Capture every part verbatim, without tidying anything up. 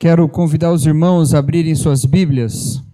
Quero convidar os irmãos a abrirem suas Bíblias.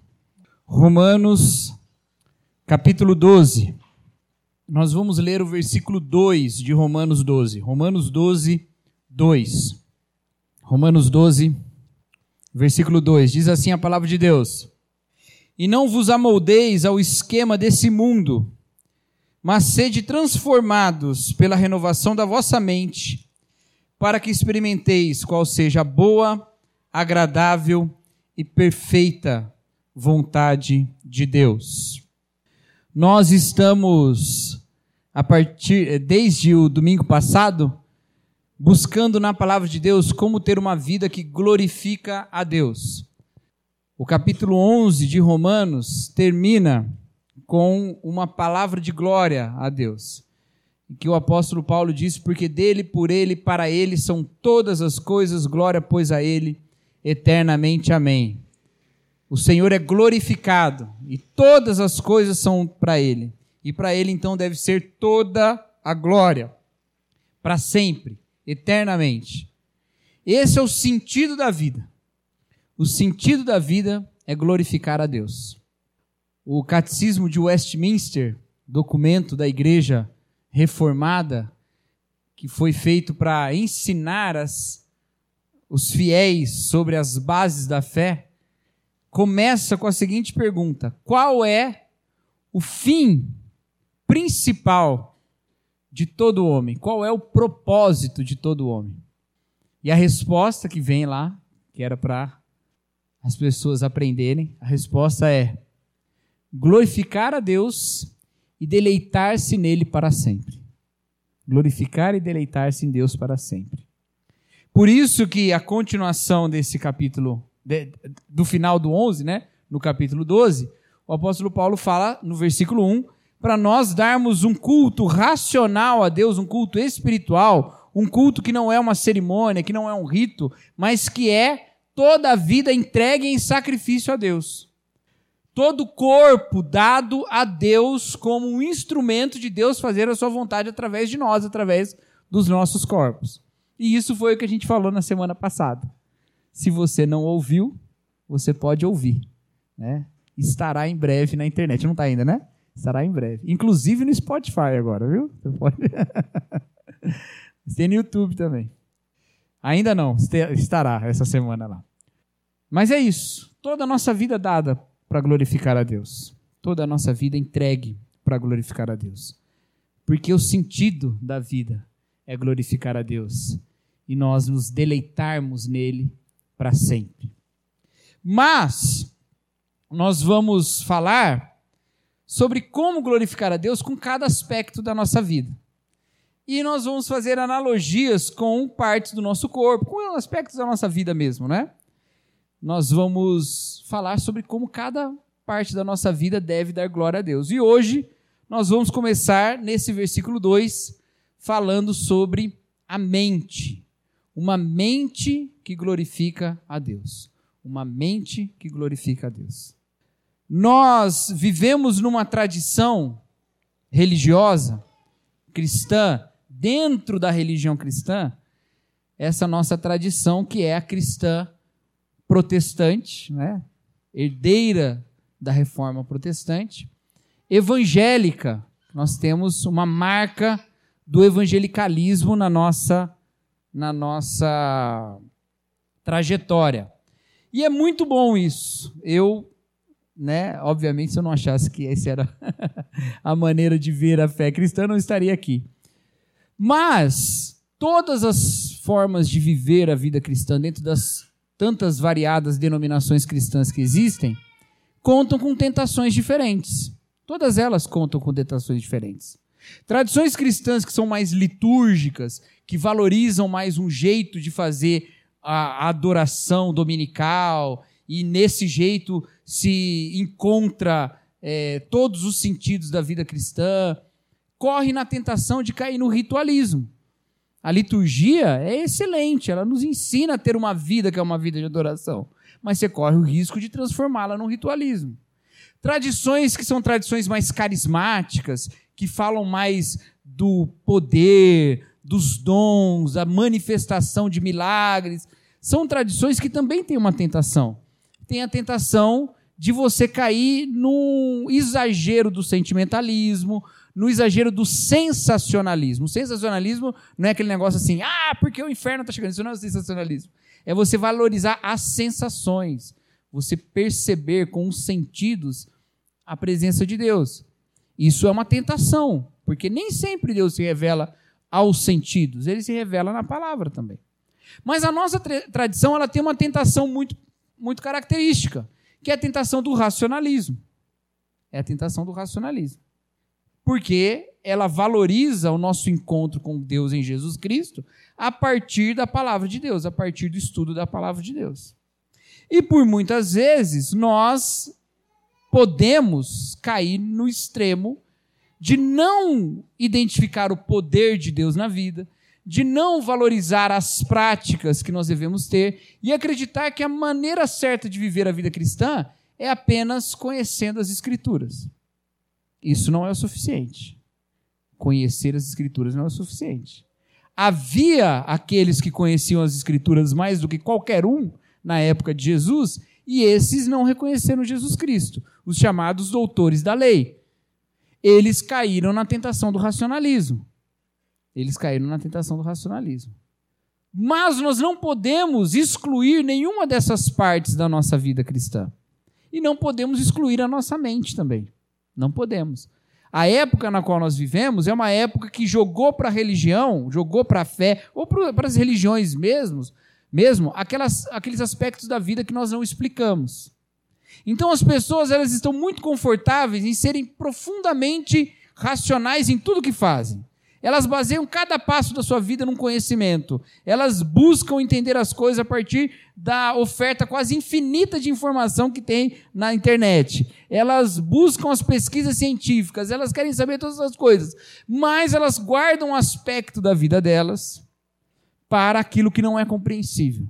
Romanos, capítulo doze. Nós vamos ler o versículo dois de Romanos doze. Romanos doze, dois. Romanos doze, versículo dois. Diz assim a palavra de Deus: E não vos amoldeis ao esquema desse mundo, mas sede transformados pela renovação da vossa mente, para que experimenteis qual seja a boa, agradável e perfeita vontade de Deus. Nós estamos, a partir, desde o domingo passado, buscando na palavra de Deus como ter uma vida que glorifica a Deus. O capítulo onze de Romanos termina com uma palavra de glória a Deus, que o apóstolo Paulo diz: porque dele, por ele, para ele são todas as coisas, glória pois a ele eternamente, amém. O Senhor é glorificado e todas as coisas são para ele, e para ele então deve ser toda a glória, para sempre, eternamente. Esse é o sentido da vida. O sentido da vida é glorificar a Deus. O Catecismo de Westminster, documento da Igreja Reformada, que foi feito para ensinar as, os fiéis sobre as bases da fé, começa com a seguinte pergunta: qual é o fim principal de todo homem? Qual é o propósito de todo homem? E a resposta que vem lá, que era para as pessoas aprenderem, a resposta é: glorificar a Deus e deleitar-se nele para sempre. Glorificar e deleitar-se em Deus para sempre. Por isso que a continuação desse capítulo, de, do final do onze, né, no capítulo doze, o apóstolo Paulo fala no versículo um, para nós darmos um culto racional a Deus, um culto espiritual, um culto que não é uma cerimônia, que não é um rito, mas que é toda a vida entregue em sacrifício a Deus. Todo o corpo dado a Deus como um instrumento de Deus fazer a sua vontade através de nós, através dos nossos corpos. E isso foi o que a gente falou na semana passada. Se você não ouviu, você pode ouvir, né? Estará em breve na internet. Não está ainda, né? Estará em breve. Inclusive no Spotify agora, viu? Você pode... Tem no YouTube também. Ainda não, estará essa semana lá. Mas é isso. Toda a nossa vida dada para glorificar a Deus. Toda a nossa vida entregue para glorificar a Deus. Porque o sentido da vida é glorificar a Deus e nós nos deleitarmos nele para sempre. Mas nós vamos falar sobre como glorificar a Deus com cada aspecto da nossa vida. E nós vamos fazer analogias com partes do nosso corpo, com aspectos da nossa vida mesmo, né? Nós vamos falar sobre como cada parte da nossa vida deve dar glória a Deus. E hoje nós vamos começar nesse versículo dois, falando sobre a mente. Uma mente que glorifica a Deus. Uma mente que glorifica a Deus. Nós vivemos numa tradição religiosa, cristã, dentro da religião cristã, essa nossa tradição que é a cristã protestante, né? Herdeira da reforma protestante, evangélica. Nós temos uma marca do evangelicalismo na nossa, na nossa trajetória. E é muito bom isso. Eu, né, obviamente, se eu não achasse que essa era a maneira de ver a fé cristã, eu não estaria aqui. Mas todas as formas de viver a vida cristã, dentro das tantas variadas denominações cristãs que existem, contam com tentações diferentes. Todas elas contam com tentações diferentes. Tradições cristãs que são mais litúrgicas, que valorizam mais um jeito de fazer a adoração dominical, e nesse jeito se encontra é, todos os sentidos da vida cristã, corre na tentação de cair no ritualismo. A liturgia é excelente, ela nos ensina a ter uma vida que é uma vida de adoração, mas você corre o risco de transformá-la num ritualismo. Tradições que são tradições mais carismáticas, que falam mais do poder, dos dons, da manifestação de milagres, são tradições que também têm uma tentação. Tem a tentação de você cair no exagero do sentimentalismo, no exagero do sensacionalismo. O sensacionalismo não é aquele negócio assim, ah, porque o inferno está chegando. Isso não é o sensacionalismo. É você valorizar as sensações, você perceber com os sentidos a presença de Deus. Isso é uma tentação, porque nem sempre Deus se revela aos sentidos, ele se revela na palavra também. Mas a nossa tra- tradição ela tem uma tentação muito, muito característica, que é a tentação do racionalismo. É a tentação do racionalismo. Porque ela valoriza o nosso encontro com Deus em Jesus Cristo a partir da palavra de Deus, a partir do estudo da palavra de Deus. E por muitas vezes nós podemos cair no extremo de não identificar o poder de Deus na vida, de não valorizar as práticas que nós devemos ter e acreditar que a maneira certa de viver a vida cristã é apenas conhecendo as Escrituras. Isso não é o suficiente. Conhecer as Escrituras não é o suficiente. Havia aqueles que conheciam as Escrituras mais do que qualquer um na época de Jesus, e esses não reconheceram Jesus Cristo, os chamados doutores da lei. Eles caíram na tentação do racionalismo. Eles caíram na tentação do racionalismo. Mas nós não podemos excluir nenhuma dessas partes da nossa vida cristã. E não podemos excluir a nossa mente também. Não podemos. A época na qual nós vivemos é uma época que jogou para a religião, jogou para a fé, ou para as religiões mesmos, mesmo, aquelas, aqueles aspectos da vida que nós não explicamos. Então as pessoas elas estão muito confortáveis em serem profundamente racionais em tudo que fazem. Elas baseiam cada passo da sua vida num conhecimento. Elas buscam entender as coisas a partir da oferta quase infinita de informação que tem na internet. Elas buscam as pesquisas científicas, elas querem saber todas as coisas, mas elas guardam um aspecto da vida delas para aquilo que não é compreensível.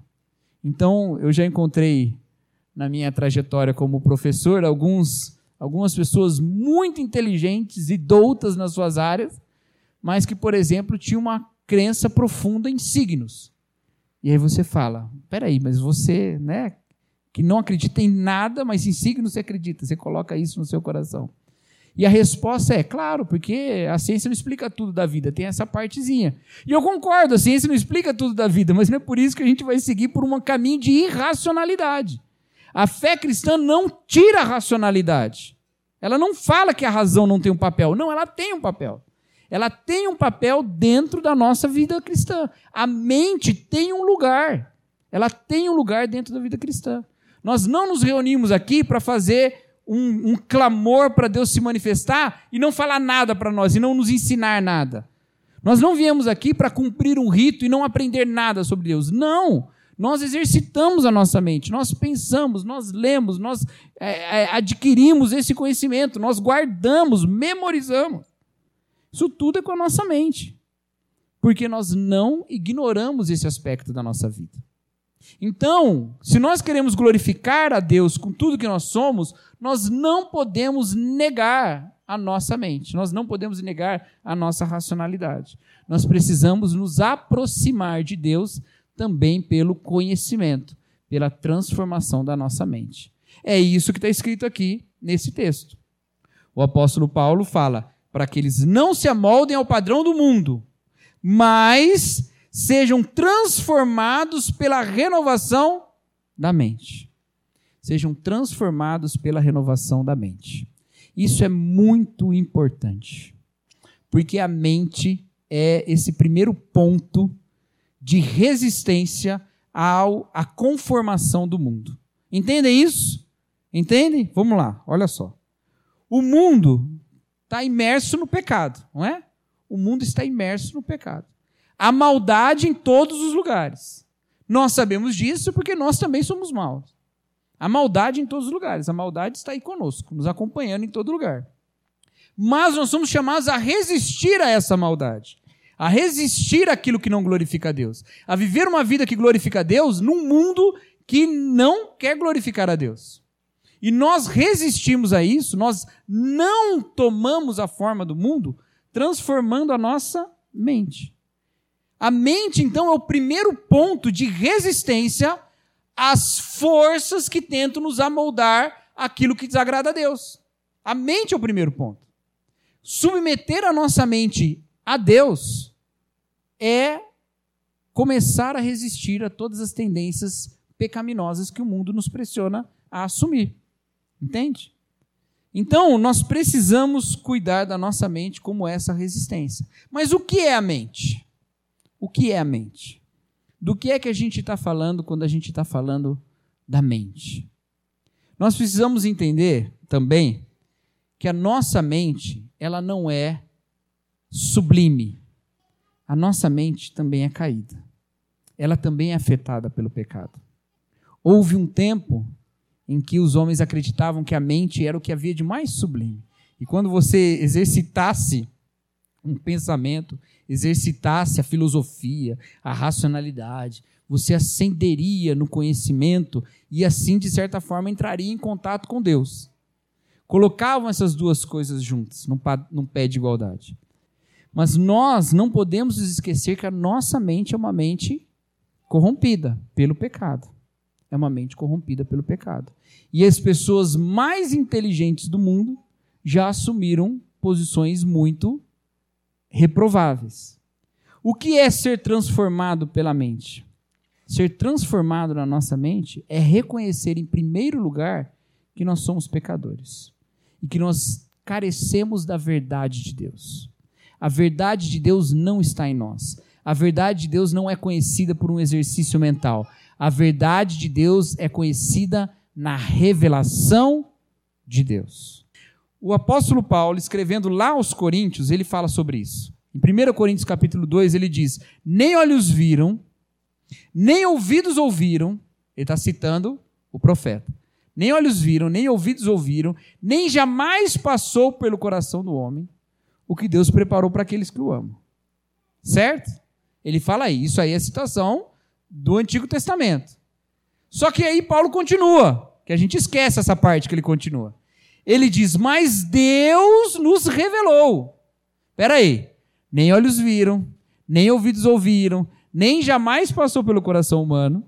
Então, eu já encontrei na minha trajetória como professor alguns, algumas pessoas muito inteligentes e doutas nas suas áreas, mas que, por exemplo, tinha uma crença profunda em signos. E aí você fala, peraí, mas você, né, que não acredita em nada, mas em signos você acredita, você coloca isso no seu coração. E a resposta é, claro, porque a ciência não explica tudo da vida, tem essa partezinha. E eu concordo, a ciência não explica tudo da vida, mas não é por isso que a gente vai seguir por um caminho de irracionalidade. A fé cristã não tira a racionalidade. Ela não fala que a razão não tem um papel. Não, ela tem um papel. Ela tem um papel dentro da nossa vida cristã. A mente tem um lugar. Ela tem um lugar dentro da vida cristã. Nós não nos reunimos aqui para fazer um, um clamor para Deus se manifestar e não falar nada para nós, e não nos ensinar nada. Nós não viemos aqui para cumprir um rito e não aprender nada sobre Deus. Não! Nós exercitamos a nossa mente, nós pensamos, nós lemos, nós é, é, adquirimos esse conhecimento, nós guardamos, memorizamos. Isso tudo é com a nossa mente, porque nós não ignoramos esse aspecto da nossa vida. Então, se nós queremos glorificar a Deus com tudo que nós somos, nós não podemos negar a nossa mente, nós não podemos negar a nossa racionalidade. Nós precisamos nos aproximar de Deus também pelo conhecimento, pela transformação da nossa mente. É isso que está escrito aqui nesse texto. O apóstolo Paulo fala para que eles não se amoldem ao padrão do mundo, mas sejam transformados pela renovação da mente. Sejam transformados pela renovação da mente. Isso é muito importante, porque a mente é esse primeiro ponto de resistência ao, à conformação do mundo. Entendem isso? Entendem? Vamos lá, olha só. O mundo está imerso no pecado, não é? O mundo está imerso no pecado. Há maldade em todos os lugares. Nós sabemos disso porque nós também somos maus. Há maldade em todos os lugares. A maldade está aí conosco, nos acompanhando em todo lugar. Mas nós somos chamados a resistir a essa maldade, a resistir àquilo que não glorifica a Deus, a viver uma vida que glorifica a Deus num mundo que não quer glorificar a Deus. E nós resistimos a isso, nós não tomamos a forma do mundo, transformando a nossa mente. A mente, então, é o primeiro ponto de resistência às forças que tentam nos amoldar aquilo que desagrada a Deus. A mente é o primeiro ponto. Submeter a nossa mente a Deus é começar a resistir a todas as tendências pecaminosas que o mundo nos pressiona a assumir. Entende? Então, nós precisamos cuidar da nossa mente como essa resistência. Mas o que é a mente? O que é a mente? Do que é que a gente está falando quando a gente está falando da mente? Nós precisamos entender também que a nossa mente, ela não é sublime. A nossa mente também é caída. Ela também é afetada pelo pecado. Houve um tempo em que os homens acreditavam que a mente era o que havia de mais sublime. E quando você exercitasse um pensamento, exercitasse a filosofia, a racionalidade, você ascenderia no conhecimento e assim, de certa forma, entraria em contato com Deus. Colocavam essas duas coisas juntas, num pé de igualdade. Mas nós não podemos nos esquecer que a nossa mente é uma mente corrompida pelo pecado. É uma mente corrompida pelo pecado. E as pessoas mais inteligentes do mundo já assumiram posições muito reprováveis. O que é ser transformado pela mente? Ser transformado na nossa mente é reconhecer, em primeiro lugar, que nós somos pecadores e que nós carecemos da verdade de Deus. A verdade de Deus não está em nós. A verdade de Deus não é conhecida por um exercício mental. A verdade de Deus é conhecida na revelação de Deus. O apóstolo Paulo, escrevendo lá aos Coríntios, ele fala sobre isso. Em primeiro Coríntios capítulo dois, ele diz: nem olhos viram, nem ouvidos ouviram, ele está citando o profeta, nem olhos viram, nem ouvidos ouviram, nem jamais passou pelo coração do homem o que Deus preparou para aqueles que o amam. Certo? Ele fala aí, isso aí é a citação do Antigo Testamento. Só que aí Paulo continua, que a gente esquece essa parte que ele continua. Ele diz: mas Deus nos revelou. Espera aí, nem olhos viram, nem ouvidos ouviram, nem jamais passou pelo coração humano,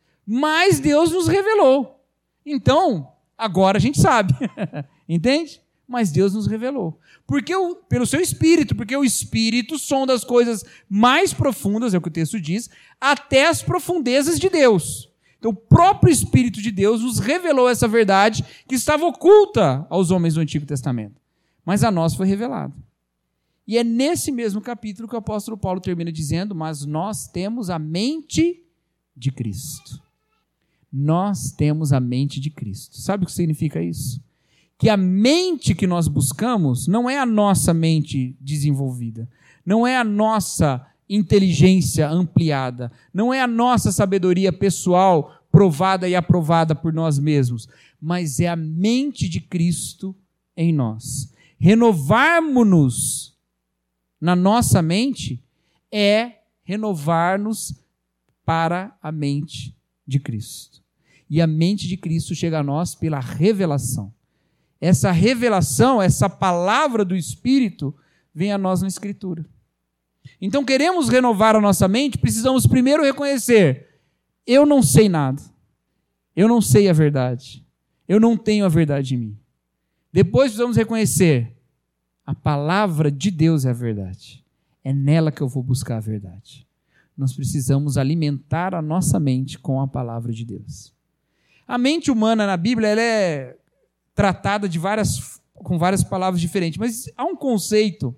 mas Deus nos revelou. Então, agora a gente sabe, entende? Mas Deus nos revelou. Porque o, pelo seu Espírito, porque o Espírito sonda as coisas mais profundas, é o que o texto diz, até as profundezas de Deus. Então, o próprio Espírito de Deus nos revelou essa verdade que estava oculta aos homens do Antigo Testamento. Mas a nós foi revelado. E é nesse mesmo capítulo que o apóstolo Paulo termina dizendo: mas nós temos a mente de Cristo. Nós temos a mente de Cristo. Sabe o que significa isso? Que a mente que nós buscamos não é a nossa mente desenvolvida, não é a nossa inteligência ampliada, não é a nossa sabedoria pessoal provada e aprovada por nós mesmos, mas é a mente de Cristo em nós. Renovarmos-nos na nossa mente é renovar-nos para a mente de Cristo. E a mente de Cristo chega a nós pela revelação. Essa revelação, essa palavra do Espírito, vem a nós na Escritura. Então, queremos renovar a nossa mente, precisamos primeiro reconhecer: eu não sei nada, eu não sei a verdade, eu não tenho a verdade em mim. Depois precisamos reconhecer: a palavra de Deus é a verdade, é nela que eu vou buscar a verdade. Nós precisamos alimentar a nossa mente com a palavra de Deus. A mente humana na Bíblia, ela é tratada de várias, com várias palavras diferentes, mas há um conceito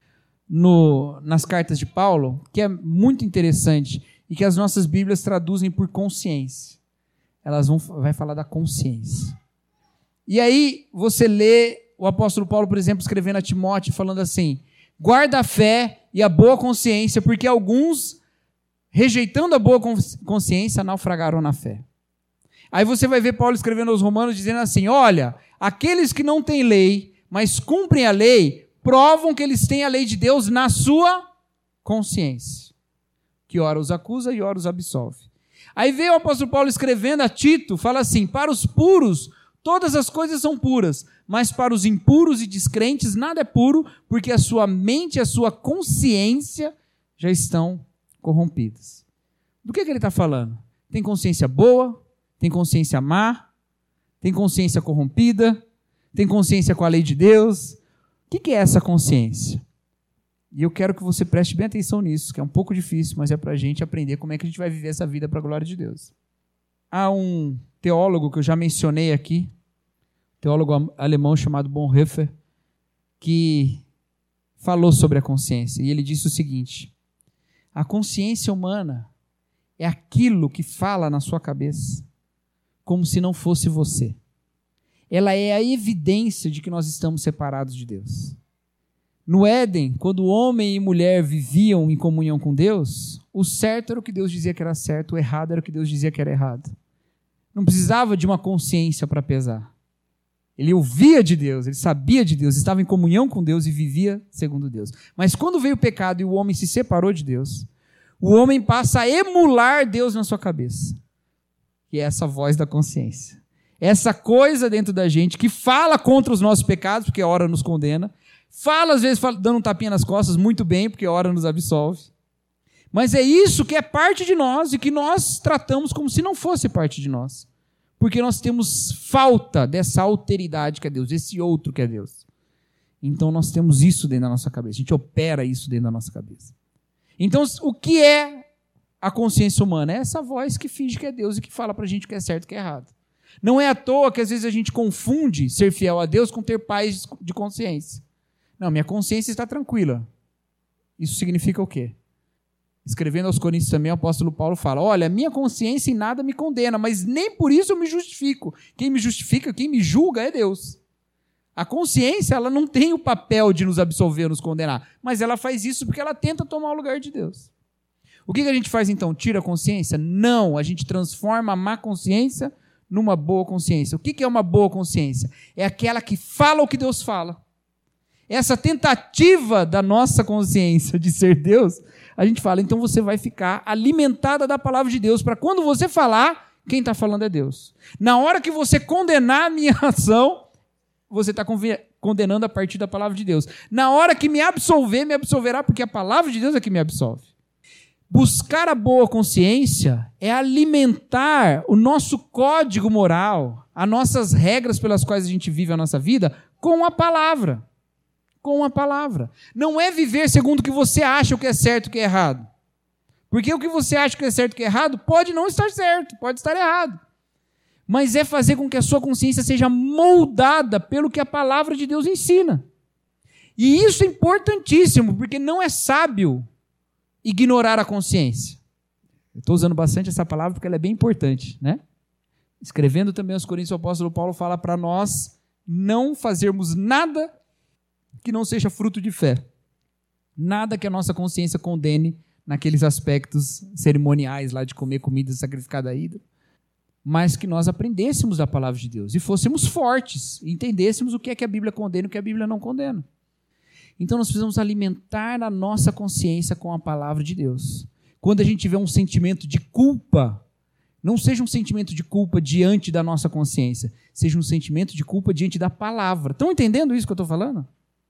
no, nas cartas de Paulo que é muito interessante e que as nossas Bíblias traduzem por consciência. Elas vão vai falar da consciência. E aí você lê o apóstolo Paulo, por exemplo, escrevendo a Timóteo, falando assim: guarda a fé e a boa consciência, porque alguns, rejeitando a boa consciência, naufragaram na fé. Aí você vai ver Paulo escrevendo aos Romanos, dizendo assim: olha, aqueles que não têm lei, mas cumprem a lei, provam que eles têm a lei de Deus na sua consciência, que ora os acusa e ora os absolve. Aí veio o apóstolo Paulo escrevendo a Tito, fala assim: para os puros, todas as coisas são puras, mas para os impuros e descrentes nada é puro, porque a sua mente e a sua consciência já estão corrompidas. Do que, que ele está falando? Tem consciência boa, tem consciência má, tem consciência corrompida, tem consciência com a lei de Deus. O que, que é essa consciência? E eu quero que você preste bem atenção nisso, que é um pouco difícil, mas é para a gente aprender como é que a gente vai viver essa vida para a glória de Deus. Há um teólogo que eu já mencionei aqui, teólogo alemão chamado Bonhoeffer, que falou sobre a consciência. E ele disse o seguinte: a consciência humana é aquilo que fala na sua cabeça, como se não fosse você. Ela é a evidência de que nós estamos separados de Deus. No Éden, quando homem e mulher viviam em comunhão com Deus, o certo era o que Deus dizia que era certo, o errado era o que Deus dizia que era errado. Não precisava de uma consciência para pesar. Ele ouvia de Deus, ele sabia de Deus, estava em comunhão com Deus e vivia segundo Deus. Mas quando veio o pecado e o homem se separou de Deus, o homem passa a emular Deus na sua cabeça, que é essa voz da consciência. Essa coisa dentro da gente que fala contra os nossos pecados, porque a hora nos condena, fala às vezes dando um tapinha nas costas, muito bem, porque a hora nos absolve. Mas é isso que é parte de nós e que nós tratamos como se não fosse parte de nós. Porque nós temos falta dessa alteridade que é Deus, esse outro que é Deus. Então nós temos isso dentro da nossa cabeça, a gente opera isso dentro da nossa cabeça. Então o que é a consciência humana? É essa voz que finge que é Deus e que fala pra gente o que é certo e o que é errado. Não é à toa que às vezes a gente confunde ser fiel a Deus com ter paz de consciência. Não, minha consciência está tranquila. Isso significa o quê? Escrevendo aos Coríntios também, o apóstolo Paulo fala: olha, minha consciência em nada me condena, mas nem por isso eu me justifico. Quem me justifica, quem me julga é Deus. A consciência, ela não tem o papel de nos absolver, nos condenar, mas ela faz isso porque ela tenta tomar o lugar de Deus. O que a gente faz então? Tira a consciência? Não, a gente transforma a má consciência numa boa consciência. O que é uma boa consciência? É aquela que fala o que Deus fala. Essa tentativa da nossa consciência de ser Deus, a gente fala, então você vai ficar alimentada da palavra de Deus, para quando você falar, quem está falando é Deus. Na hora que você condenar a minha ação, você está condenando a partir da palavra de Deus. Na hora que me absolver, me absolverá, porque a palavra de Deus é que me absolve. Buscar a boa consciência é alimentar o nosso código moral, as nossas regras pelas quais a gente vive a nossa vida, com a palavra. Com a palavra. Não é viver segundo o que você acha o que é certo e o que é errado. Porque o que você acha que é certo e que é errado pode não estar certo, pode estar errado. Mas é fazer com que a sua consciência seja moldada pelo que a palavra de Deus ensina. E isso é importantíssimo, porque não é sábio ignorar a consciência. Eu estou usando bastante essa palavra porque ela é bem importante, né? Escrevendo também aos Coríntios, o apóstolo Paulo fala para nós não fazermos nada que não seja fruto de fé. Nada que a nossa consciência condene naqueles aspectos cerimoniais lá de comer comida sacrificada a ídolo, mas que nós aprendêssemos da palavra de Deus e fôssemos fortes, e entendêssemos o que é que a Bíblia condena e o que a Bíblia não condena. Então nós precisamos alimentar a nossa consciência com a palavra de Deus. Quando a gente tiver um sentimento de culpa, não seja um sentimento de culpa diante da nossa consciência, seja um sentimento de culpa diante da palavra. Estão entendendo isso que eu estou falando?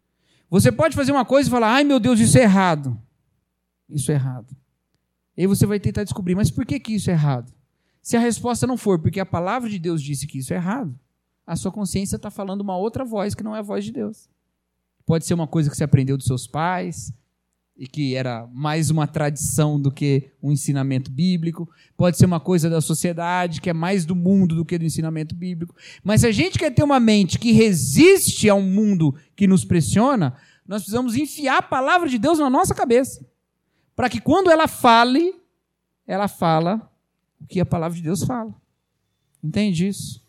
Você pode fazer uma coisa e falar, ai meu Deus, isso é errado. Isso é errado. E aí você vai tentar descobrir, mas por que que isso é errado? Se a resposta não for porque a palavra de Deus disse que isso é errado, a sua consciência está falando uma outra voz que não é a voz de Deus. Pode ser uma coisa que você aprendeu dos seus pais e que era mais uma tradição do que um ensinamento bíblico. Pode ser uma coisa da sociedade que é mais do mundo do que do ensinamento bíblico. Mas se a gente quer ter uma mente que resiste a um mundo que nos pressiona, nós precisamos enfiar a palavra de Deus na nossa cabeça, para que quando ela fale, ela fala o que a palavra de Deus fala. Entende isso?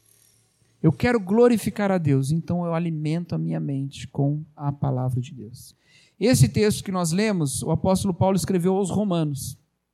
Eu quero glorificar a Deus, então eu alimento a minha mente com a palavra de Deus. Esse texto que nós lemos, o apóstolo Paulo escreveu aos romanos.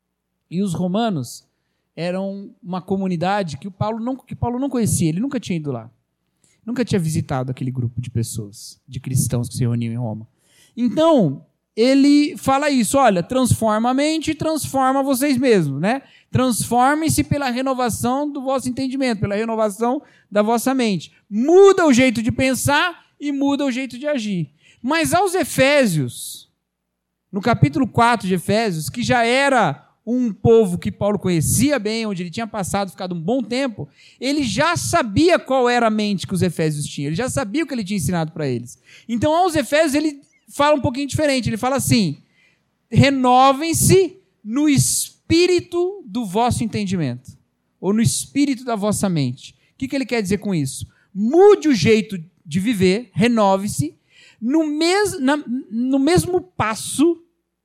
E os romanos eram uma comunidade que o Paulo não, que Paulo não conhecia, ele nunca tinha ido lá. Nunca tinha visitado aquele grupo de pessoas, de cristãos que se reuniam em Roma. Então, ele fala isso, olha, transforma a mente e transforma vocês mesmos, né? Transformem-se pela renovação do vosso entendimento, pela renovação da vossa mente. Muda o jeito de pensar e muda o jeito de agir. Mas aos Efésios, no capítulo quatro de Efésios, que já era um povo que Paulo conhecia bem, onde ele tinha passado, ficado um bom tempo, ele já sabia qual era a mente que os efésios tinham, ele já sabia o que ele tinha ensinado para eles. Então, aos efésios, ele fala um pouquinho diferente, ele fala assim, renovem-se no espírito do vosso entendimento, ou no espírito da vossa mente. O que, que ele quer dizer com isso? Mude o jeito de viver, renove-se, no, mes, na, no mesmo passo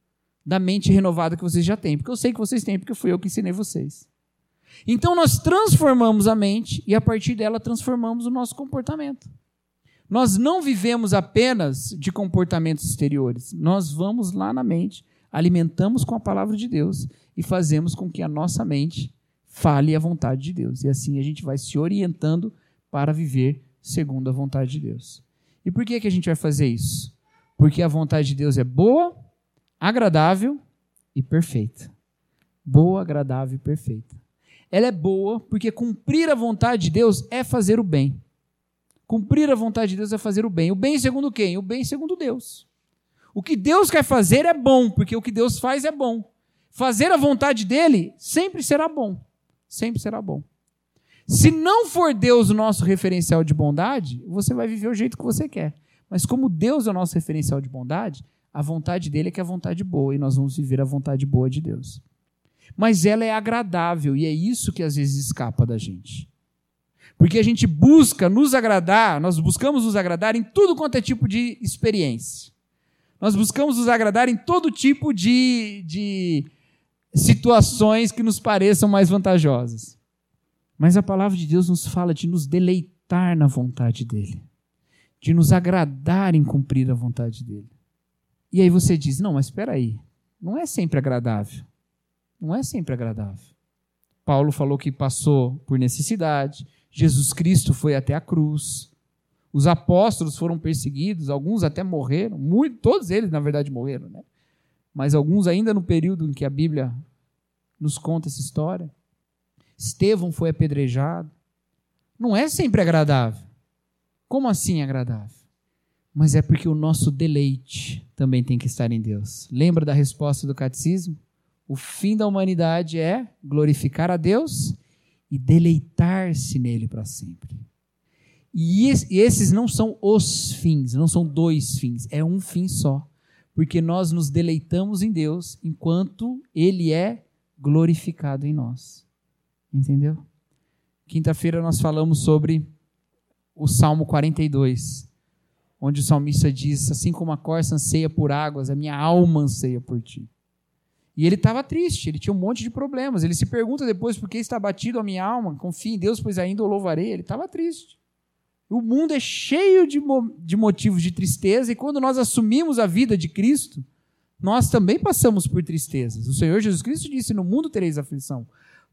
da mente renovada que vocês já têm. Porque eu sei que vocês têm, porque fui eu que ensinei vocês. Então nós transformamos a mente e a partir dela transformamos o nosso comportamento. Nós não vivemos apenas de comportamentos exteriores. Nós vamos lá na mente, alimentamos com a palavra de Deus e fazemos com que a nossa mente fale a vontade de Deus. E assim a gente vai se orientando para viver segundo a vontade de Deus. E por que que a gente vai fazer isso? Porque a vontade de Deus é boa, agradável e perfeita. Boa, agradável e perfeita. Ela é boa porque cumprir a vontade de Deus é fazer o bem. Cumprir a vontade de Deus é fazer o bem. O bem segundo quem? O bem segundo Deus. O que Deus quer fazer é bom, porque o que Deus faz é bom. Fazer a vontade dele sempre será bom. Sempre será bom. Se não for Deus o nosso referencial de bondade, você vai viver o jeito que você quer. Mas como Deus é o nosso referencial de bondade, a vontade dele é que é a vontade boa, e nós vamos viver a vontade boa de Deus. Mas ela é agradável, e é isso que às vezes escapa da gente. Porque a gente busca nos agradar, nós buscamos nos agradar em tudo quanto é tipo de experiência. Nós buscamos nos agradar em todo tipo de, de situações que nos pareçam mais vantajosas. Mas a palavra de Deus nos fala de nos deleitar na vontade dele, de nos agradar em cumprir a vontade dele. E aí você diz, não, mas espera aí, não é sempre agradável. Não é sempre agradável. Paulo falou que passou por necessidade, Jesus Cristo foi até a cruz, os apóstolos foram perseguidos, alguns até morreram, muito, todos eles na verdade morreram, né? Mas alguns ainda no período em que a Bíblia nos conta essa história. Estevão foi apedrejado. Não é sempre agradável. Como assim agradável? Mas é porque o nosso deleite também tem que estar em Deus. Lembra da resposta do catecismo? O fim da humanidade é glorificar a Deus e deleitar-se nele para sempre. E esses não são os fins, não são dois fins, é um fim só. Porque nós nos deleitamos em Deus enquanto ele é glorificado em nós. Entendeu? Quinta-feira nós falamos sobre o Salmo quarenta e dois. Onde o salmista diz, assim como a corça anseia por águas, a minha alma anseia por ti. E ele estava triste, ele tinha um monte de problemas. Ele se pergunta depois, por que está abatido a minha alma? Confia em Deus, pois ainda o louvarei. Ele estava triste. O mundo é cheio de, mo- de motivos de tristeza, e quando nós assumimos a vida de Cristo, nós também passamos por tristezas. O Senhor Jesus Cristo disse, no mundo tereis aflição.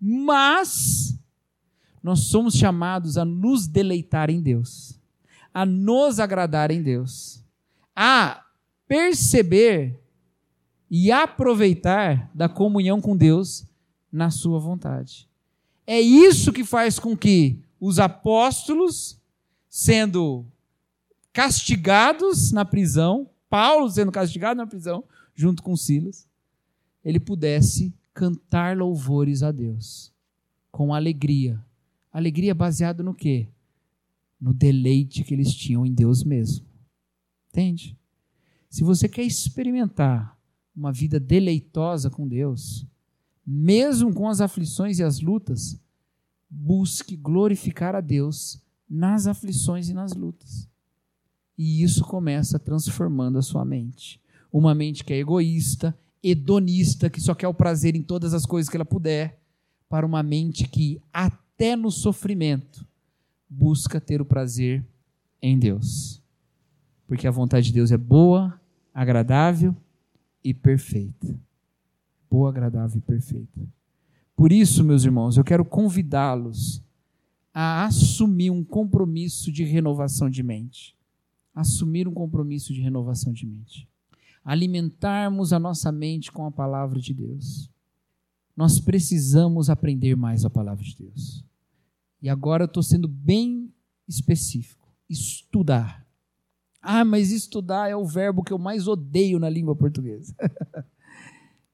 Mas nós somos chamados a nos deleitar em Deus, a nos agradar em Deus, a perceber e aproveitar da comunhão com Deus na sua vontade. É isso que faz com que os apóstolos, sendo castigados na prisão, Paulo sendo castigado na prisão, junto com Silas, ele pudesse cantar louvores a Deus, com alegria. Alegria baseada no quê? No deleite que eles tinham em Deus mesmo. Entende? Se você quer experimentar uma vida deleitosa com Deus, mesmo com as aflições e as lutas, busque glorificar a Deus nas aflições e nas lutas. E isso começa transformando a sua mente. Uma mente que é egoísta, hedonista, que só quer o prazer em todas as coisas que ela puder, para uma mente que, até no sofrimento, busca ter o prazer em Deus. Porque a vontade de Deus é boa, agradável e perfeita. Boa, agradável e perfeita. Por isso, meus irmãos, eu quero convidá-los a assumir um compromisso de renovação de mente. Assumir um compromisso de renovação de mente. Alimentarmos a nossa mente com a palavra de Deus. Nós precisamos aprender mais a palavra de Deus. E agora eu estou sendo bem específico. Estudar. Ah, mas estudar é o verbo que eu mais odeio na língua portuguesa.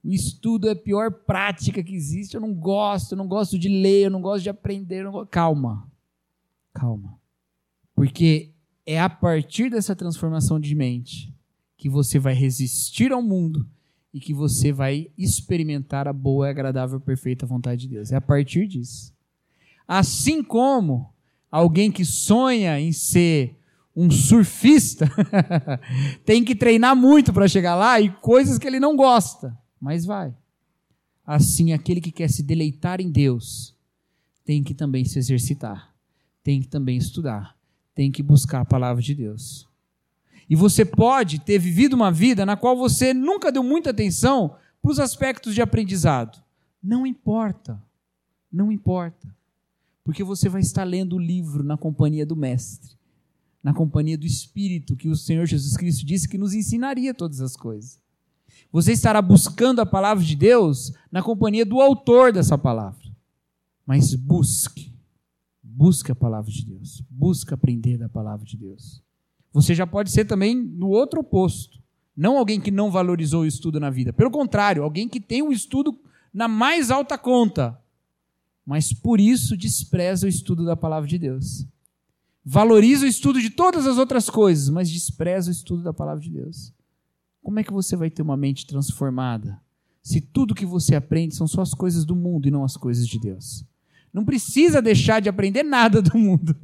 O estudo é a pior prática que existe. Eu não gosto, eu não gosto de ler, eu não gosto de aprender. Eu não gosto... Calma, calma. Porque é a partir dessa transformação de mente que você vai resistir ao mundo e que você vai experimentar a boa, agradável, perfeita vontade de Deus. É a partir disso. Assim como alguém que sonha em ser um surfista tem que treinar muito para chegar lá e coisas que ele não gosta, mas vai. Assim, aquele que quer se deleitar em Deus tem que também se exercitar, tem que também estudar, tem que buscar a palavra de Deus. E você pode ter vivido uma vida na qual você nunca deu muita atenção para os aspectos de aprendizado. Não importa, não importa. Porque você vai estar lendo o livro na companhia do Mestre, na companhia do Espírito, que o Senhor Jesus Cristo disse que nos ensinaria todas as coisas. Você estará buscando a palavra de Deus na companhia do autor dessa palavra. Mas busque, busque a palavra de Deus, busque aprender da palavra de Deus. Você já pode ser também no outro oposto. Não alguém que não valorizou o estudo na vida. Pelo contrário, alguém que tem o estudo na mais alta conta, mas por isso despreza o estudo da palavra de Deus. Valoriza o estudo de todas as outras coisas, mas despreza o estudo da palavra de Deus. Como é que você vai ter uma mente transformada se tudo que você aprende são só as coisas do mundo e não as coisas de Deus? Não precisa deixar de aprender nada do mundo,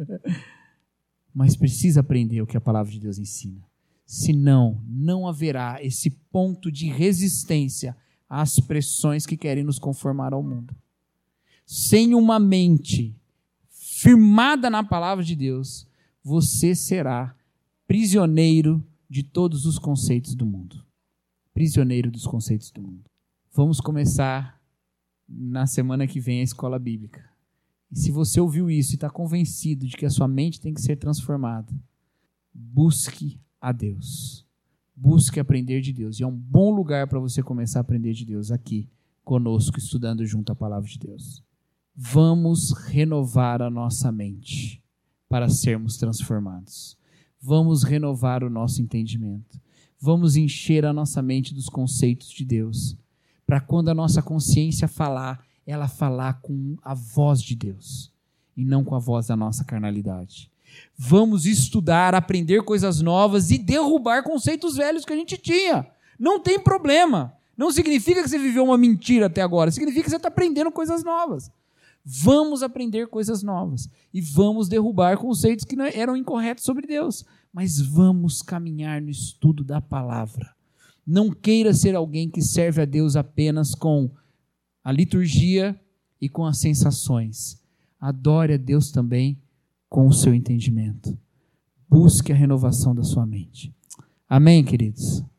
mas precisa aprender o que a palavra de Deus ensina. Senão, não haverá esse ponto de resistência às pressões que querem nos conformar ao mundo. Sem uma mente firmada na palavra de Deus, você será prisioneiro de todos os conceitos do mundo. Prisioneiro dos conceitos do mundo. Vamos começar na semana que vem a escola bíblica. E se você ouviu isso e está convencido de que a sua mente tem que ser transformada, busque a Deus. Busque aprender de Deus. E é um bom lugar para você começar a aprender de Deus aqui, conosco, estudando junto a palavra de Deus. Vamos renovar a nossa mente para sermos transformados. Vamos renovar o nosso entendimento. Vamos encher a nossa mente dos conceitos de Deus, para quando a nossa consciência falar, ela falar com a voz de Deus e não com a voz da nossa carnalidade. Vamos estudar, aprender coisas novas e derrubar conceitos velhos que a gente tinha. Não tem problema. Não significa que você viveu uma mentira até agora. Significa que você está aprendendo coisas novas. Vamos aprender coisas novas e vamos derrubar conceitos que eram incorretos sobre Deus. Mas vamos caminhar no estudo da palavra. Não queira ser alguém que serve a Deus apenas com a liturgia e com as sensações. Adore a Deus também com o seu entendimento. Busque a renovação da sua mente. Amém, queridos?